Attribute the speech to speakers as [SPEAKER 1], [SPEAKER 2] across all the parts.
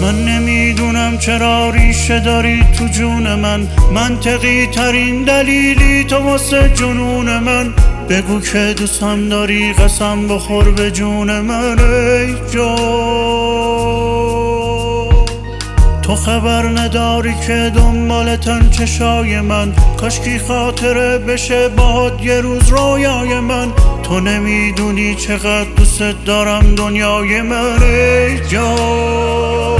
[SPEAKER 1] من نمیدونم چرا ریشه داری تو جون من، منطقی ترین دلیلی تو واسه جنون من. بگو که دوستم داری، قسم بخور به جون من ای جان. تو خبر نداری که دنبالتن چشای من، کاشکی خاطره بشه باهات یه روز رویای من. تو نمیدونی چقدر دوست دارم دنیای من ای جان.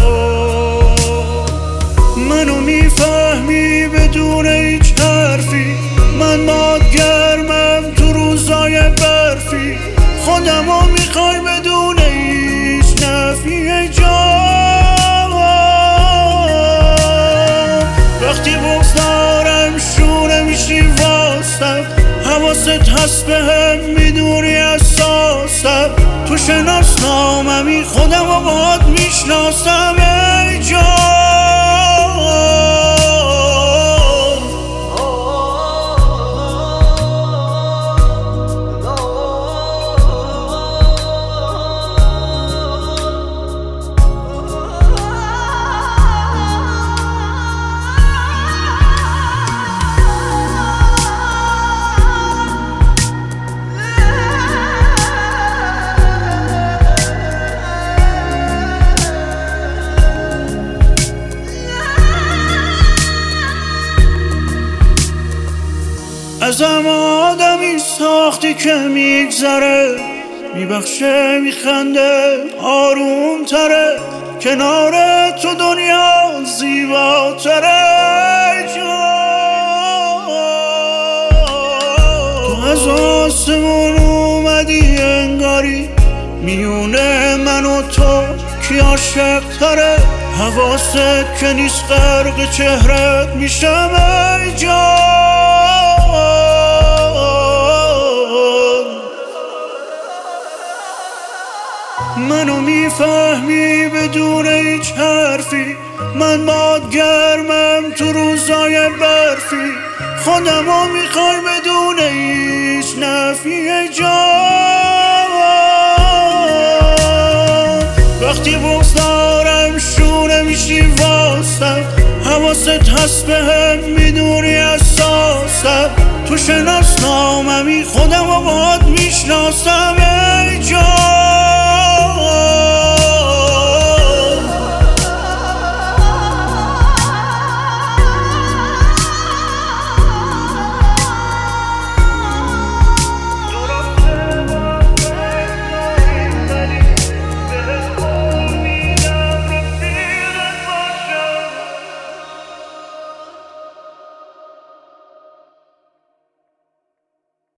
[SPEAKER 1] منو میفهمی بدون هیچ حرفی، من باد گرمم تو روزای برفی، خودمو میخوای بدون هیچ نفی ای جان. وقتی بغض دارم شونه میشی واسم، حواست هست بهم میدونی اساسم، تو شناسناممی خودمو باهات میشناسم ای جان. ازم آدمی ساختی که میگذره، میبخشه میخنده آروم تره، کنار تو دنیا زیباتره جان. تو از آسمون اومدی انگاری، میونه من و تو کی عاشق تره، حواست که نیست غرق چهرت میشم ای جان. منو میفهمی بدون هیچ حرفی، من باد گرمم تو روزای برفی، خودمو میخوای بدون هیچ نفی ای جان. وقتی بغض دارم شونه میشی واسم، حواست هست بهم میدونی اساسم، تو شناسناممی خودمو باهات میشناسم